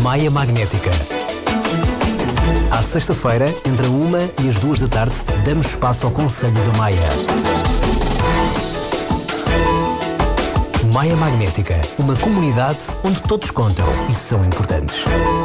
Maia Magnética. À sexta-feira, entre a 1 e as 2 da tarde, damos espaço ao Conselho da Maia. Maia Magnética, uma comunidade onde todos contam e são importantes.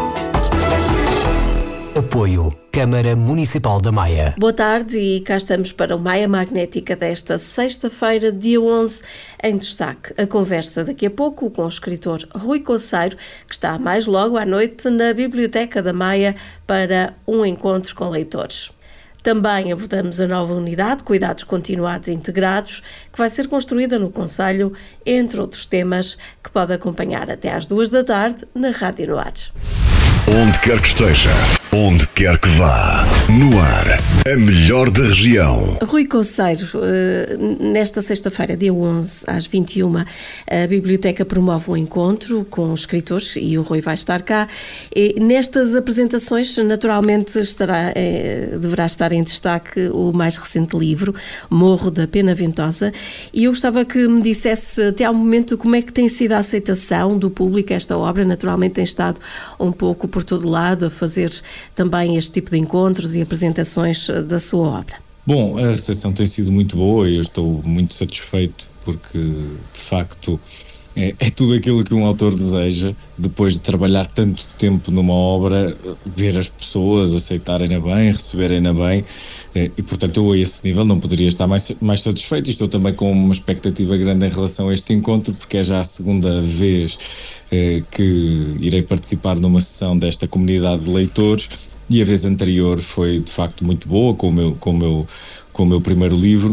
Apoio Câmara Municipal da Maia. Boa tarde e cá estamos para o Maia Magnética desta sexta-feira, dia 11, em destaque. A conversa daqui a pouco com o escritor Rui Conceiro, que está mais logo à noite na Biblioteca da Maia para um encontro com leitores. Também abordamos a nova unidade Cuidados Continuados e Integrados, que vai ser construída no concelho, entre outros temas, que pode acompanhar até às 2 da tarde na Rádio No Ar. Onde quer que esteja, onde quer que vá, no ar, a melhor da região. Rui Conceiro, nesta sexta-feira, dia 11, às 21, a Biblioteca promove um encontro com os escritores e o Rui vai estar cá. E nestas apresentações, naturalmente, deverá estar em destaque o mais recente livro, Morro da Pena Ventosa, e eu gostava que me dissesse até ao momento como é que tem sido a aceitação do público. Esta obra naturalmente tem estado um pouco por todo lado a fazer também este tipo de encontros e apresentações da sua obra. Bom, a recepção tem sido muito boa e eu estou muito satisfeito porque, de facto, é tudo aquilo que um autor deseja, depois de trabalhar tanto tempo numa obra, ver as pessoas aceitarem-na bem, receberem-na bem, e portanto eu a esse nível não poderia estar mais satisfeito. E estou também com uma expectativa grande em relação a este encontro, porque é já a segunda vez que irei participar numa sessão desta comunidade de leitores, e a vez anterior foi de facto muito boa com o meu primeiro livro.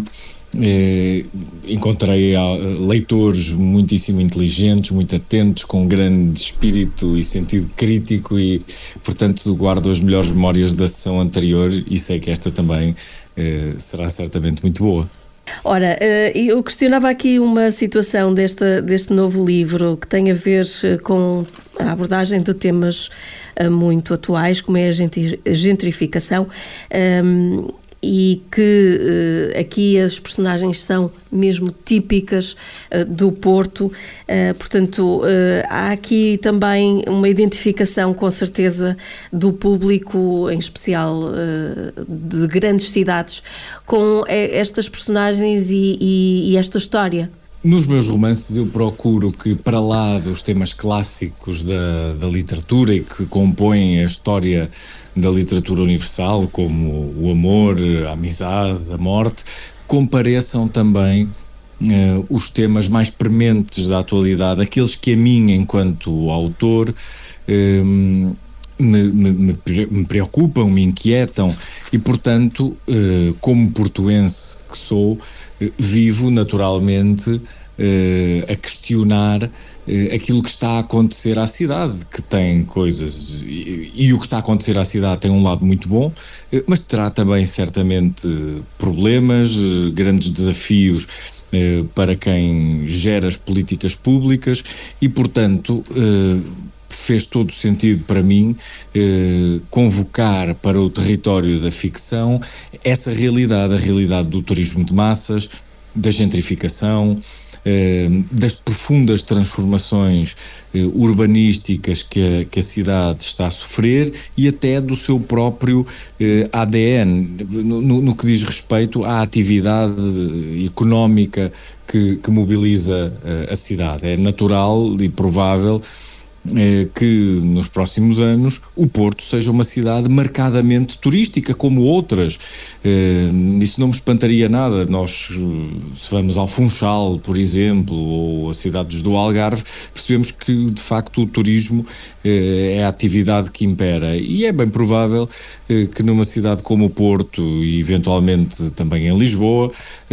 Encontrei leitores muitíssimo inteligentes, muito atentos, com grande espírito e sentido crítico, e portanto guardo as melhores memórias da sessão anterior e sei que esta também será certamente muito boa. Ora, eu questionava aqui uma situação deste novo livro que tem a ver com a abordagem de temas muito atuais, como é a gentrificação, e que aqui as personagens são mesmo típicas do Porto, portanto há aqui também uma identificação com certeza do público, em especial de grandes cidades, com estas personagens e esta história. Nos meus romances eu procuro que, para lá dos temas clássicos da literatura e que compõem a história da literatura universal, como o amor, a amizade, a morte, compareçam também os temas mais prementes da atualidade, aqueles que a mim, enquanto autor, me preocupam, me inquietam, e portanto, como portuense que sou, vivo naturalmente a questionar aquilo que está a acontecer à cidade, que tem coisas, e o que está a acontecer à cidade tem um lado muito bom, mas terá também certamente problemas, grandes desafios para quem gera as políticas públicas, e portanto fez todo o sentido para mim convocar para o território da ficção essa realidade, a realidade do turismo de massas, da gentrificação, das profundas transformações urbanísticas que a cidade está a sofrer, e até do seu próprio ADN, no que diz respeito à atividade económica que mobiliza a cidade. É natural e provável que nos próximos anos o Porto seja uma cidade marcadamente turística, como outras. Isso não me espantaria nada. Nós, se vamos ao Funchal, por exemplo, ou a cidades do Algarve, percebemos que de facto o turismo é a atividade que impera, e é bem provável que numa cidade como o Porto, e eventualmente também em Lisboa,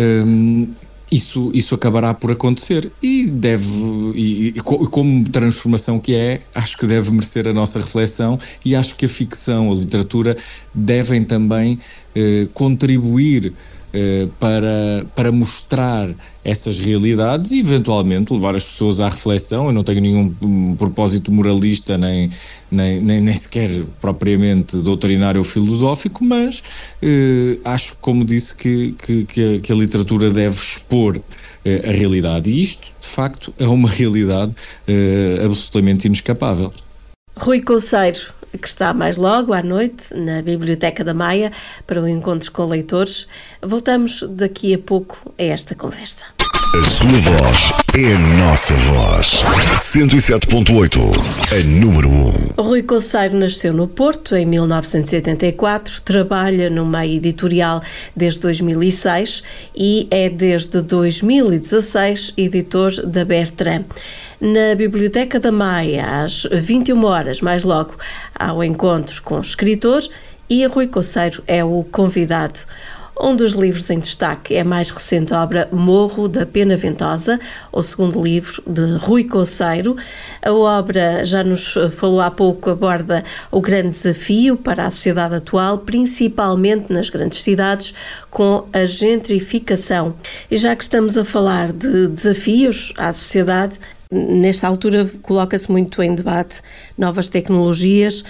isso acabará por acontecer, e como transformação que é, acho que deve merecer a nossa reflexão, e acho que a ficção, a literatura devem também contribuir para mostrar essas realidades e eventualmente levar as pessoas à reflexão. Eu não tenho nenhum propósito moralista nem sequer propriamente doutrinário ou filosófico, mas acho, como disse, que a literatura deve expor a realidade, e isto de facto é uma realidade absolutamente inescapável. Rui Conceiro, que está mais logo à noite na Biblioteca da Maia para o encontro com leitores. Voltamos daqui a pouco a esta conversa. A sua voz é a nossa voz. 107.8, a número 1. Rui Conceiro nasceu no Porto em 1984, trabalha no meio editorial desde 2006 e é desde 2016 editor da Bertrand. Na Biblioteca da Maia, às 21 horas, mais logo, há o encontro com o escritor e Rui Conceiro é o convidado. Um dos livros em destaque é a mais recente obra Morro da Pena Ventosa, o segundo livro de Rui Conceiro. A obra, já nos falou há pouco, aborda o grande desafio para a sociedade atual, principalmente nas grandes cidades, com a gentrificação. E já que estamos a falar de desafios à sociedade, nesta altura coloca-se muito em debate novas tecnologias,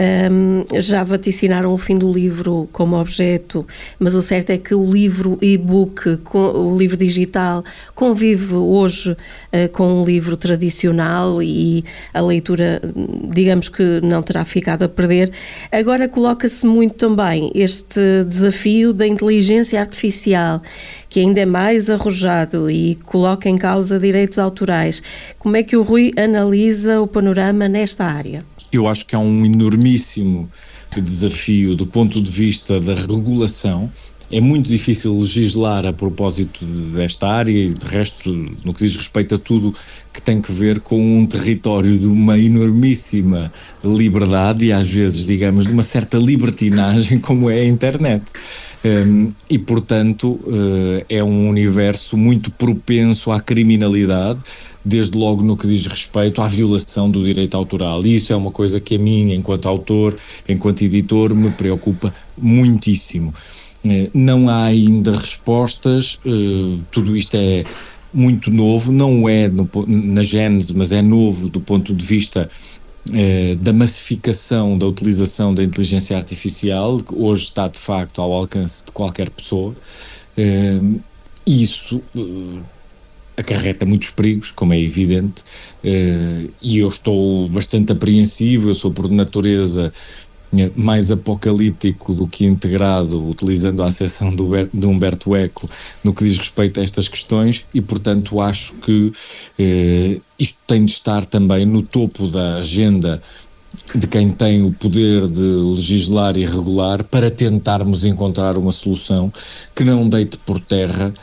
já vaticinaram o fim do livro como objeto, mas o certo é que o livro e-book, o livro digital, convive hoje com o livro tradicional e a leitura, digamos que não terá ficado a perder. Agora coloca-se muito também este desafio da inteligência artificial, que ainda é mais arrojado e coloca em causa direitos autorais. Como é que o Rui analisa o panorama nesta área? Eu acho que há um enormíssimo desafio do ponto de vista da regulação. É muito difícil legislar a propósito desta área e, de resto, no que diz respeito a tudo que tem que ver com um território de uma enormíssima liberdade e, às vezes, digamos, de uma certa libertinagem como é a internet. E, portanto, é um universo muito propenso à criminalidade, desde logo no que diz respeito à violação do direito autoral. E isso é uma coisa que a mim, enquanto autor, enquanto editor, me preocupa muitíssimo. Não há ainda respostas, tudo isto é muito novo, não é na gênese, mas é novo do ponto de vista da massificação da utilização da inteligência artificial, que hoje está de facto ao alcance de qualquer pessoa. Isso acarreta muitos perigos, como é evidente, e eu estou bastante apreensivo. Eu sou por natureza mais apocalíptico do que integrado, utilizando a acessão de Humberto Eco no que diz respeito a estas questões, e portanto acho que isto tem de estar também no topo da agenda de quem tem o poder de legislar e regular, para tentarmos encontrar uma solução que não deite por terra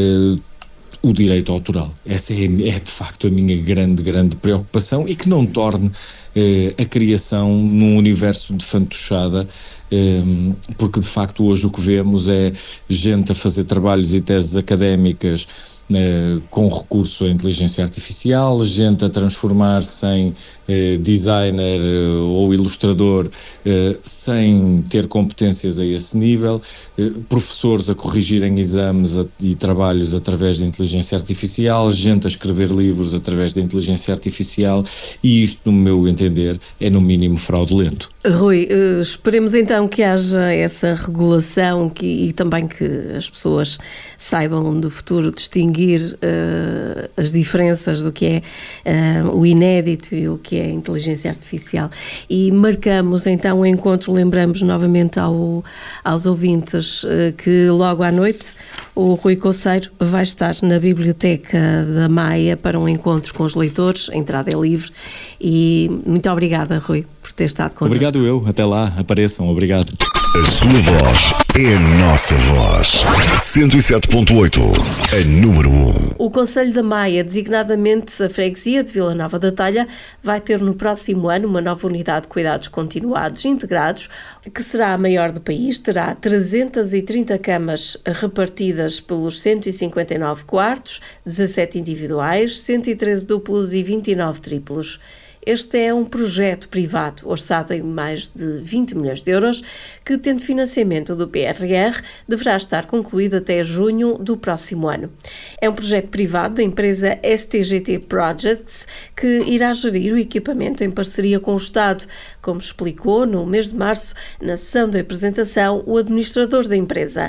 o direito autoral. Essa é de facto a minha grande preocupação, e que não torne a criação num universo de fantochada, porque de facto hoje o que vemos é gente a fazer trabalhos e teses académicas com recurso à inteligência artificial, gente a transformar-se em designer ou ilustrador sem ter competências a esse nível, professores a corrigirem exames e trabalhos através da inteligência artificial, gente a escrever livros através da inteligência artificial, e isto, no meu entender, é no mínimo fraudulento. Rui, esperemos então que haja essa regulação e também que as pessoas saibam no futuro distinguir as diferenças do que é o inédito e o que é a inteligência artificial. E marcamos então o encontro, lembramos novamente aos ouvintes que logo à noite o Rui Conceiro vai estar na Biblioteca da Maia para um encontro com os leitores. A entrada é livre. E muito obrigada, Rui, por ter estado connosco. Obrigado eu, até lá, apareçam, obrigado. A sua voz é a nossa voz. 107.8, a número 1. O Concelho da Maia, designadamente a freguesia de Vila Nova da Talha, vai ter no próximo ano uma nova unidade de cuidados continuados integrados, que será a maior do país. Terá 330 camas repartidas pelos 159 quartos, 17 individuais, 113 duplos e 29 triplos. Este é um projeto privado, orçado em mais de 20 milhões de euros, que, tendo financiamento do PRR, deverá estar concluído até junho do próximo ano. É um projeto privado da empresa STGT Projects, que irá gerir o equipamento em parceria com o Estado, como explicou no mês de março, na sessão de apresentação, o administrador da empresa.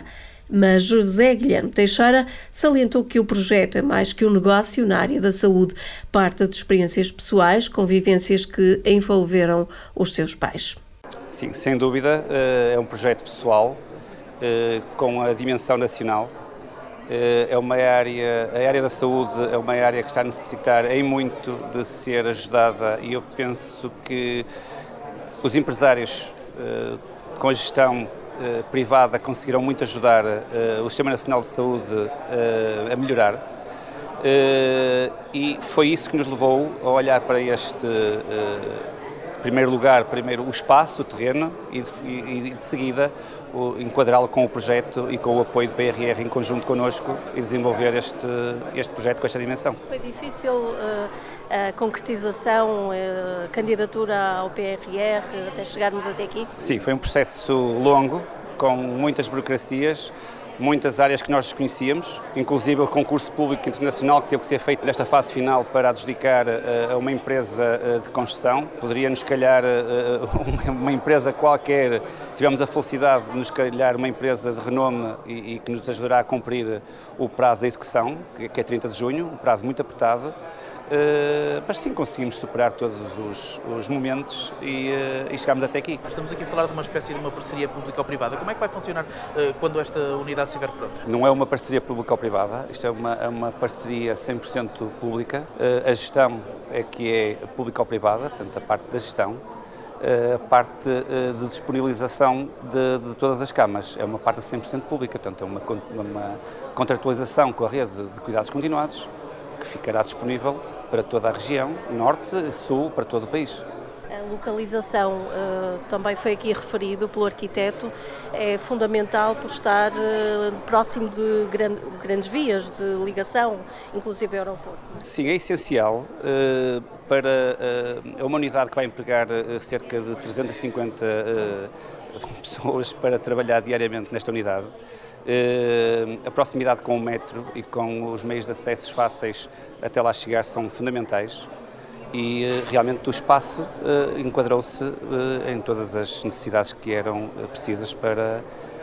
Mas José Guilherme Teixeira salientou que o projeto é mais que um negócio na área da saúde, parte de experiências pessoais, convivências que envolveram os seus pais. Sim, sem dúvida, é um projeto pessoal com a dimensão nacional. É uma área, a área da saúde é uma área que está a necessitar em muito de ser ajudada, e eu penso que os empresários com a gestão privada conseguiram muito ajudar o Sistema Nacional de Saúde a melhorar, e foi isso que nos levou a olhar para este primeiro o espaço, o terreno, e de seguida enquadrá-lo com o projeto e com o apoio do PRR em conjunto connosco e desenvolver este projeto com esta dimensão. Foi difícil a concretização, a candidatura ao PRR até chegarmos até aqui? Sim, foi um processo longo, com muitas burocracias, muitas áreas que nós desconhecíamos, inclusive o concurso público internacional que teve que ser feito nesta fase final para adjudicar a uma empresa de construção. Poderia-nos calhar uma empresa qualquer, tivemos a felicidade de nos calhar uma empresa de renome e que nos ajudará a cumprir o prazo da execução, que é 30 de junho, um prazo muito apertado. Mas sim, conseguimos superar todos os momentos e chegámos até aqui. Estamos aqui a falar de uma espécie de uma parceria público-privada. Como é que vai funcionar quando esta unidade estiver pronta? Não é uma parceria público-privada, isto é uma parceria 100% pública. A gestão é que é público-privada, portanto a parte da gestão. A parte de disponibilização de todas as camas é uma parte 100% pública, portanto é uma contratualização com a rede de cuidados continuados que ficará disponível para toda a região, norte e sul, para todo o país. A localização também foi aqui referido pelo arquiteto, é fundamental por estar próximo de grandes vias de ligação, inclusive ao aeroporto. Sim, é essencial para uma unidade que vai empregar cerca de 350 pessoas para trabalhar diariamente nesta unidade. A proximidade com o metro e com os meios de acesso fáceis até lá chegar são fundamentais e realmente o espaço enquadrou-se em todas as necessidades que eram precisas para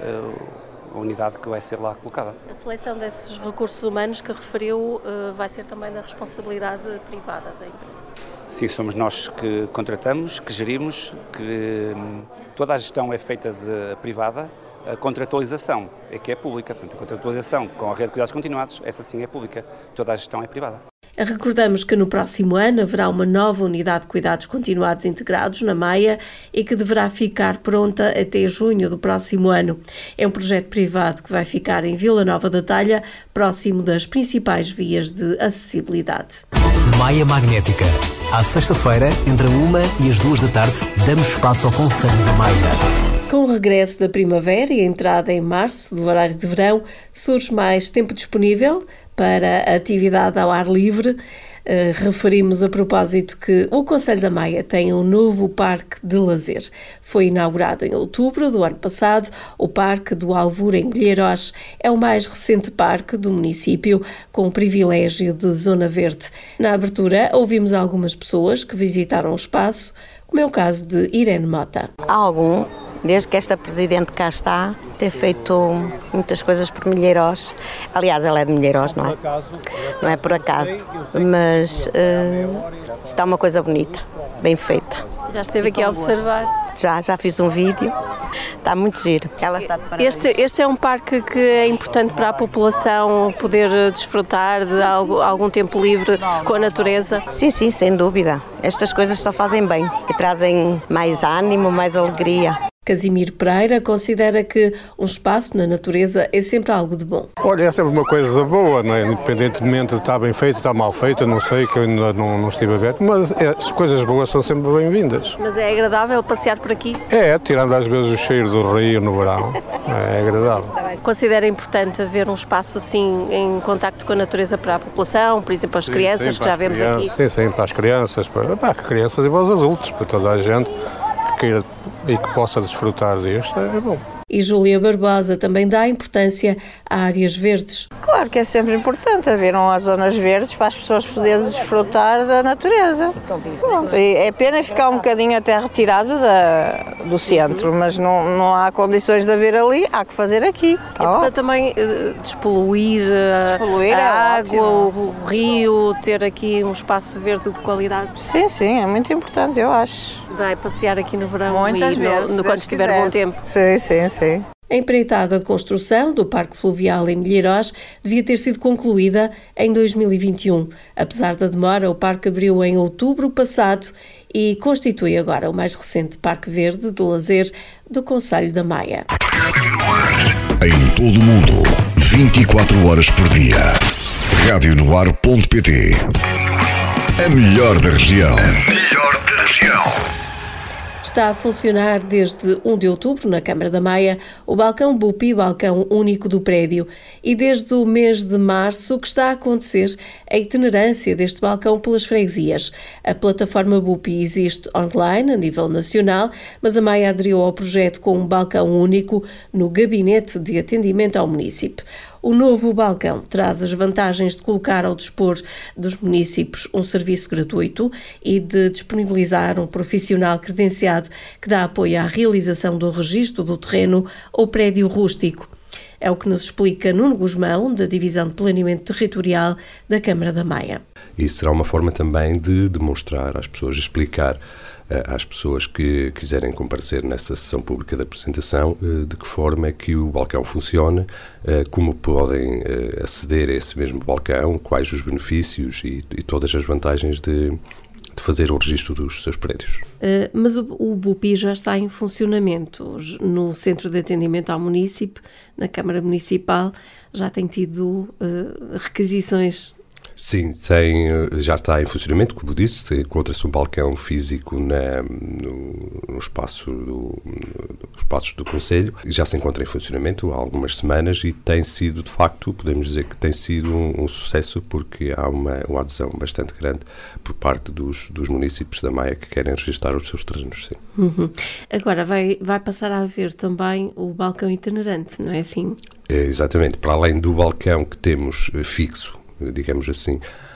a unidade que vai ser lá colocada. A seleção desses recursos humanos que referiu vai ser também da responsabilidade privada da empresa? Sim, somos nós que contratamos, que gerimos, que toda a gestão é feita de privada. A contratualização é que é pública, portanto a contratualização com a rede de cuidados continuados, essa sim é pública, toda a gestão é privada. Recordamos que no próximo ano haverá uma nova unidade de cuidados continuados integrados na Maia e que deverá ficar pronta até junho do próximo ano. É um projeto privado que vai ficar em Vila Nova da Talha, próximo das principais vias de acessibilidade. Maia Magnética. À sexta-feira, entre a 1 e as 2 da tarde, damos espaço ao Conselho da Maia. Com o regresso da primavera e a entrada em março do horário de verão, surge mais tempo disponível para a atividade ao ar livre. Referimos a propósito que o Conselho da Maia tem um novo parque de lazer. Foi inaugurado em outubro do ano passado. O Parque do Alvor em Guilherós é o mais recente parque do município, com o privilégio de zona verde. Na abertura, ouvimos algumas pessoas que visitaram o espaço, como é o caso de Irene Mota. Há algum, desde que esta Presidente cá está, tem feito muitas coisas por Milheiros. Aliás, ela é de Milheiros, não é? Não é por acaso, mas está uma coisa bonita, bem feita. Já esteve aqui a observar? Já fiz um vídeo, está muito giro. Ela está de parabéns. Este é um parque que é importante para a população poder desfrutar de algum tempo livre com a natureza? Sim, sem dúvida. Estas coisas só fazem bem e trazem mais ânimo, mais alegria. Casimiro Pereira considera que um espaço na natureza é sempre algo de bom. Olha, é sempre uma coisa boa, não é? Independentemente de estar bem feita, está mal feita, não sei, que eu ainda não estive a ver, mas as coisas boas são sempre bem-vindas. Mas é agradável passear por aqui? É, tirando às vezes o cheiro do rio no verão, é agradável. Considera importante haver um espaço assim em contacto com a natureza para a população, por exemplo, as crianças, que já vemos aqui? Sim, para as crianças, para as crianças e para os adultos, para toda a gente que queira e que possa desfrutar disto, é bom. E Júlia Barbosa também dá importância a áreas verdes. Claro que é sempre importante haver umas zonas verdes para as pessoas poderem desfrutar da natureza. Pronto, é pena ficar um bocadinho até retirado do centro, mas não há condições de haver ali, há que fazer aqui. Portanto, também despoluir a água, o rio, ter aqui um espaço verde de qualidade. Sim, é muito importante, eu acho. Vai passear aqui no verão muitas vezes, quando estiver bom tempo. Sim. A empreitada de construção do Parque Fluvial em Milheiros devia ter sido concluída em 2021. Apesar da demora, o parque abriu em outubro passado e constitui agora o mais recente parque verde de lazer do concelho da Maia. Em todo o mundo, 24 horas por dia. Radionoar.pt. A melhor da região. Está a funcionar desde 1 de outubro, na Câmara da Maia, o balcão BUPI, balcão único do prédio. E desde o mês de março que está a acontecer a itinerância deste balcão pelas freguesias. A plataforma BUPI existe online, a nível nacional, mas a Maia aderiu ao projeto com um balcão único no gabinete de atendimento ao município. O novo balcão traz as vantagens de colocar ao dispor dos municípios um serviço gratuito e de disponibilizar um profissional credenciado que dá apoio à realização do registro do terreno ou prédio rústico. É o que nos explica Nuno Guzmão, da Divisão de Planeamento Territorial da Câmara da Maia. Isso será uma forma também de demonstrar às pessoas, explicar às pessoas que quiserem comparecer nessa sessão pública de apresentação de que forma é que o balcão funciona, como podem aceder a esse mesmo balcão, quais os benefícios e todas as vantagens de fazer o registro dos seus prédios. Mas o BUPI já está em funcionamento no Centro de Atendimento ao Município, na Câmara Municipal, já tem tido requisições. Sim, já está em funcionamento, como disse, encontra-se um balcão físico nos espaços do Conselho, já se encontra em funcionamento há algumas semanas e tem sido, de facto, podemos dizer que tem sido um sucesso porque há uma adesão bastante grande por parte dos municípios da Maia que querem registrar os seus terrenos, sim. Uhum. Agora vai passar a haver também o balcão itinerante, não é assim? Exatamente, para além do balcão que temos fixo, digamos assim,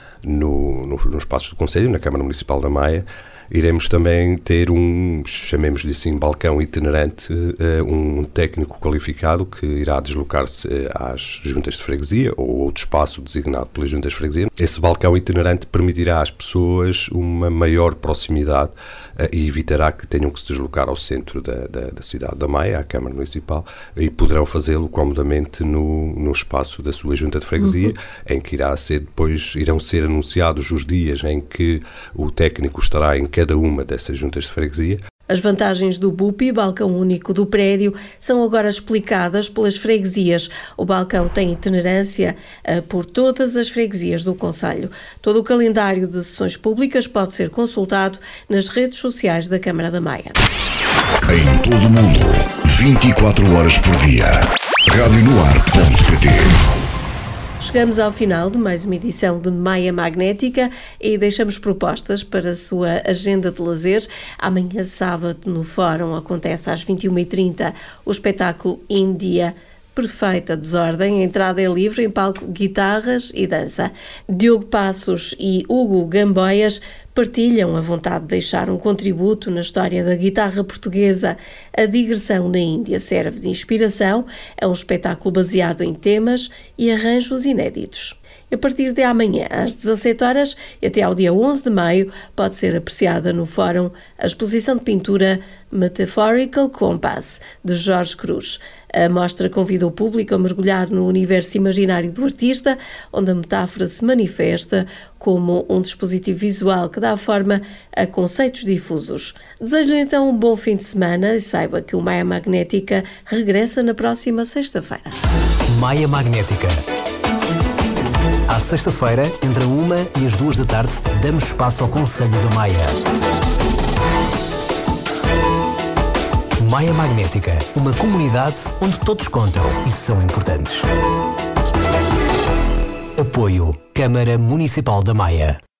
nos espaços do Conselho, na Câmara Municipal da Maia, iremos também ter chamemos-lhe assim, balcão itinerante, um técnico qualificado que irá deslocar-se às juntas de freguesia ou outro espaço designado pelas juntas de freguesia. Esse balcão itinerante permitirá às pessoas uma maior proximidade e evitará que tenham que se deslocar ao centro da cidade da Maia, à Câmara Municipal, e poderão fazê-lo comodamente no espaço da sua junta de freguesia, em que irão ser anunciados os dias em que o técnico estará em cada uma dessas juntas de freguesia. As vantagens do BUPI, balcão único do prédio, são agora explicadas pelas freguesias. O balcão tem itinerância por todas as freguesias do concelho. Todo o calendário de sessões públicas pode ser consultado nas redes sociais da Câmara da Maia. Em todo o mundo, 24 horas por dia. Radionoar.pt. Chegamos ao final de mais uma edição de Maia Magnética e deixamos propostas para a sua agenda de lazer. Amanhã, sábado, no Fórum, acontece às 21h30 o espetáculo Índia Perfeita Desordem. A entrada é livre, em palco guitarras e dança. Diogo Passos e Hugo Gamboias partilham a vontade de deixar um contributo na história da guitarra portuguesa. A digressão na Índia serve de inspiração. É um espetáculo baseado em temas e arranjos inéditos. A partir de amanhã, às 17 horas e até ao dia 11 de maio, pode ser apreciada no Fórum a exposição de pintura Metaphorical Compass, de Jorge Cruz. A mostra convida o público a mergulhar no universo imaginário do artista, onde a metáfora se manifesta como um dispositivo visual que dá forma a conceitos difusos. Desejo-lhe então um bom fim de semana e saiba que o Maia Magnética regressa na próxima sexta-feira. Maia Magnética. À sexta-feira, entre a 1 e as 2 da tarde, damos espaço ao Conselho da Maia. Maia Magnética, uma comunidade onde todos contam e são importantes. Apoio Câmara Municipal da Maia.